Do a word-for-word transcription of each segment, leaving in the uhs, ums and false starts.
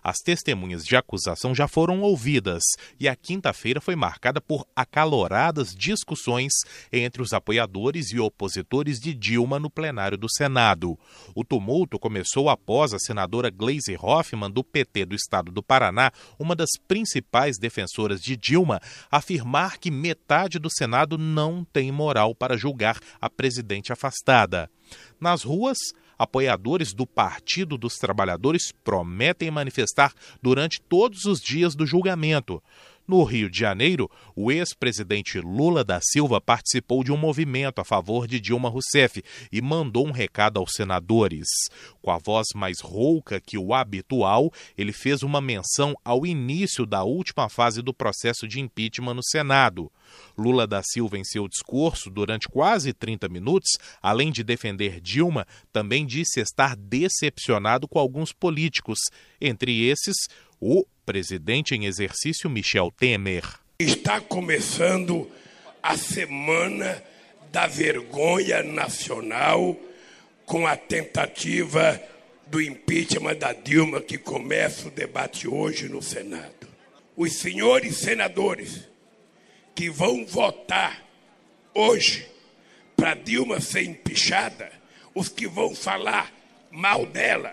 As testemunhas de acusação já foram ouvidas e a quinta-feira foi marcada por acaloradas discussões entre os apoiadores e opositores de Dilma no plenário do Senado. O tumulto começou após a senadora Gleisi Hoffmann, do P T do estado do Paraná, uma das principais defensoras de Dilma, afirmar que metade do Senado não tem moral para julgar a presidente afastada. Nas ruas, apoiadores do Partido dos Trabalhadores prometem manifestar durante todos os dias do julgamento. No Rio de Janeiro, o ex-presidente Lula da Silva participou de um movimento a favor de Dilma Rousseff e mandou um recado aos senadores. Com a voz mais rouca que o habitual, ele fez uma menção ao início da última fase do processo de impeachment no Senado. Lula da Silva, em seu discurso, durante quase trinta minutos, além de defender Dilma, também disse estar decepcionado com alguns políticos, entre esses, o presidente em exercício Michel Temer. Está começando a semana da vergonha nacional com a tentativa do impeachment da Dilma, que começa o debate hoje no Senado. Os senhores senadores que vão votar hoje para Dilma ser impeachada, os que vão falar mal dela,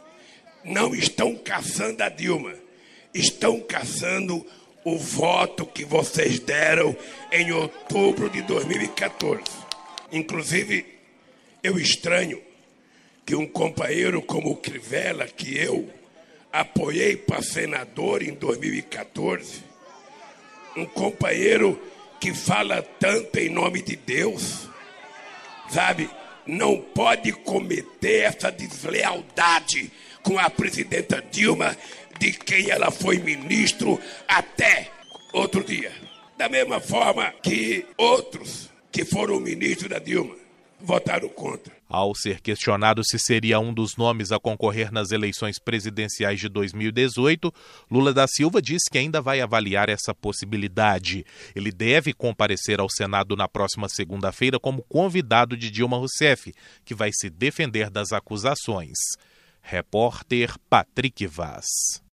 não estão caçando a Dilma, estão caçando o voto que vocês deram em outubro de dois mil e quatorze. Inclusive, eu estranho que um companheiro como o Crivella, que eu apoiei para senador em dois mil e quatorze, um companheiro que fala tanto em nome de Deus, sabe, não pode cometer essa deslealdade com a presidenta Dilma, de quem ela foi ministro até outro dia. Da mesma forma que outros que foram ministros da Dilma votaram contra. Ao ser questionado se seria um dos nomes a concorrer nas eleições presidenciais de dois mil e dezoito, Lula da Silva disse que ainda vai avaliar essa possibilidade. Ele deve comparecer ao Senado na próxima segunda-feira como convidado de Dilma Rousseff, que vai se defender das acusações. Repórter Patrick Vaz.